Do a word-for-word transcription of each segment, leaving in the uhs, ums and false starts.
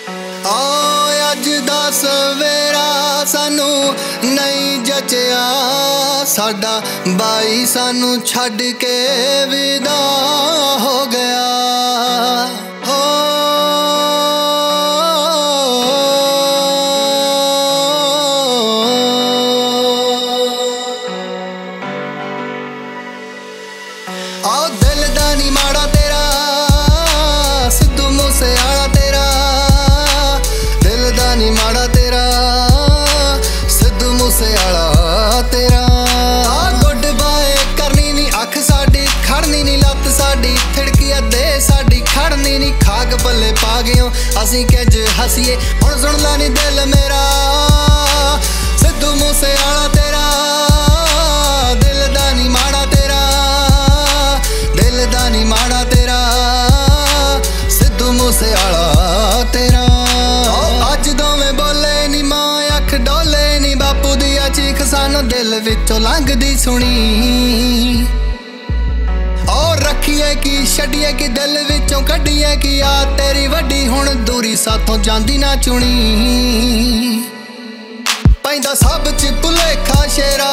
ਆ ਅੱਜ ਦਾ ਸਵੇਰਾ ਸਾਨੂੰ ਨਹੀਂ ਜਚਿਆ, ਸਾਡਾ ਬਾਈ ਸਾਨੂੰ ਛੱਡ ਕੇ ਵਿਦਾ ਹੋ ਗਿਆ। ਹੋ ਆ ਦਿਲ ਦਾ ਨੀ ਮਾੜਾ ਤੇਰਾ, ਸਿੱਧੂ ਮੂਸੇਵਾਲਾ ਤੇਰਾ, ਦਿਲ ਦਾ ਨੀ ਮਾੜਾ ਤੇਰਾ, ਸਿੱਧੂ ਮੂਸੇਵਾਲਾ ਤੇਰਾ। ਆ ਗੁੱਡ ਬਾਏ ਕਰਨੀ ਨੀ ਅੱਖ ਸਾਡੀ, ਖੜਨੀ ਨੀ ਲੱਤ ਸਾਡੀ, ਥਿੜਕੀ ਅੱਧੇ ਸਾਡੀ ਖੜਨੀ ਨੀ, ਖਾਕ ਪੱਲੇ ਪਾ ਗਿਓ ਅਸੀਂ ਕਿੰਜ ਹਸੀਏ। ਹੁਣ ਸੁਣ ਲੈ ਨੀ ਦਿਲ ਮੇਰਾ, ਸਿੱਧੂ ਮੂਸੇਵਾਲਾ ਤੇਰਾ, ਦਿਲ ਦਾ ਨੀ ਮਾੜਾ ਤੇਰਾ, ਦਿਲ ਦਾ ਨੀ ਮਾੜਾ ਤੇਰਾ, ਸਿੱਧੂ ਮੂਸੇਵਾਲਾ ਤੇਰਾ। ਅੱਜ ਦੋਵੇਂ ਬੋਲੇ ਨੀ ਮਾਂ ਅੱਖ ਡੋਲੇ ਨੀ, ਬਾਪੂ ਦੀ ਆ ਚੀਖ ਸਾਨੂੰ ਦਿਲ ਵਿੱਚੋਂ ਲੰਘਦੀ ਸੁਣੀ। ਔਰ ਰੱਖੀਏ ਕੀ ਛੱਡੀਏ ਕੀ ਦਿਲ ਵਿੱਚੋਂ ਕੱਢੀਏ ਕੀ, ਆ ਤੇਰੀ ਵੱਡੀ ਹੁਣ ਦੂਰੀ ਸਾਥੋਂ ਜਾਂਦੀ ਨਾ ਚੁਣੀ। ਪੈਂਦਾ ਸਭ ਚ ਭੁਲੇਖਾ ਸ਼ੇਰਾ,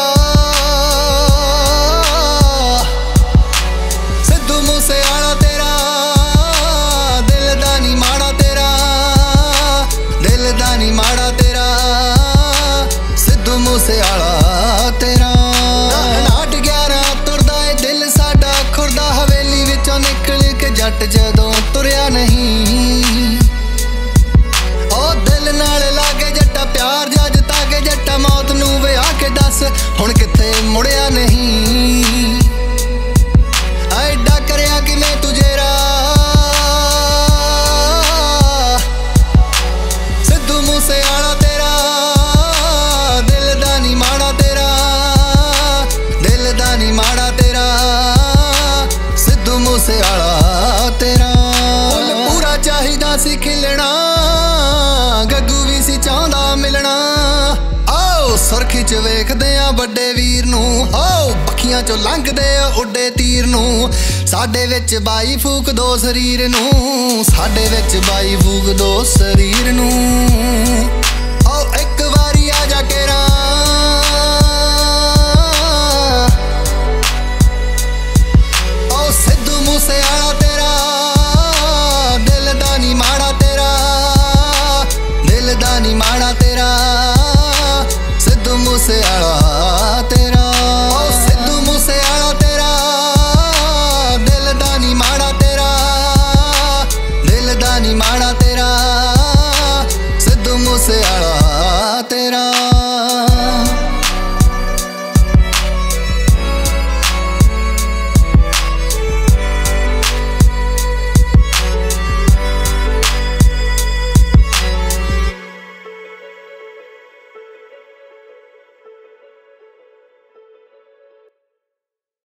ਸਿੱਧੂ ਮੂਸੇਵਾਲਾ ਤੇਰਾ, ਦਿਲ ਦਾ ਨੀ ਮਾੜਾ ਤੇਰਾ, ਦਿਲ ਦਾ ਨੀ ਮਾੜਾ ਤੇਰਾ, ਸਿੱਧੂ ਮੂਸੇਵਾਲਾ ਤੇਰਾ। ਨਾਟ ਗਿਆਰਾਂ ਤੁਰਦਾ ਏ ਦਿਲ ਸਾਡਾ ਖੁਰਦਾ, ਹਵੇਲੀ ਵਿੱਚੋਂ ਨਿਕਲ ਕੇ ਜੱਟ ਜਦੋਂ ਤੁਰਿਆ ਨਹੀਂ। ਉਹ ਦਿਲ ਨਾਲ ਲਾਗੇ ਜੱਟਾ ਪਿਆਰ ਜੱਜ ਤਾਗੇ, ਜੱਟਾ ਮੌਤ ਨੂੰ ਵਿਆਹ ਕੇ ਦੱਸ ਹੁਣ ਕਿੱਥੇ ਮੁੜਿਆ ਨਹੀਂ। ਐਡਾ ਕਰਿਆ ਕਿਵੇਂ ਤੁਝੇਰਾ, ਸਿੱਧੂ ਮੂਸੇਵਾਲਾ ਤੇਰਾ, ਦਿਲ ਦਾ ਨੀ ਮਾੜਾ ਤੇਰਾ, ਦਿਲ ਦਾ ਨੀ ਮਾੜਾ ਤੇਰਾ, ਸਿੱਧੂ ਮੂਸੇਵਾਲਾ ਤੇਰਾ। ਫੁੱਲ ਪੂਰਾ ਚਾਹੀਦਾ ਸੀ ਖਿਲਣਾ, ਗੱਗੂ ਵੀ ਸੀ ਚਾਹੁੰਦਾ ਮਿਲਣਾ। ਆਓ ਸੁਰਖੀ ਚ ਵੇਖਦੇ ਆ ਵੱਡੇ ਵੀਰ ਨੂੰ, ਆਓ ਪੱਖੀਆਂ ਚੋਂ ਲੰਘਦੇ ਉੱਡੇ ਤੀਰ ਨੂੰ। ਸਾਡੇ ਵਿੱਚ ਬਾਈ ਫੂਕ ਦੋ ਸਰੀਰ ਨੂੰ, ਸਾਡੇ ਵਿੱਚ ਬਾਈ ਫੂਕ ਦੋ ਸਰੀਰ ਨੂੰ।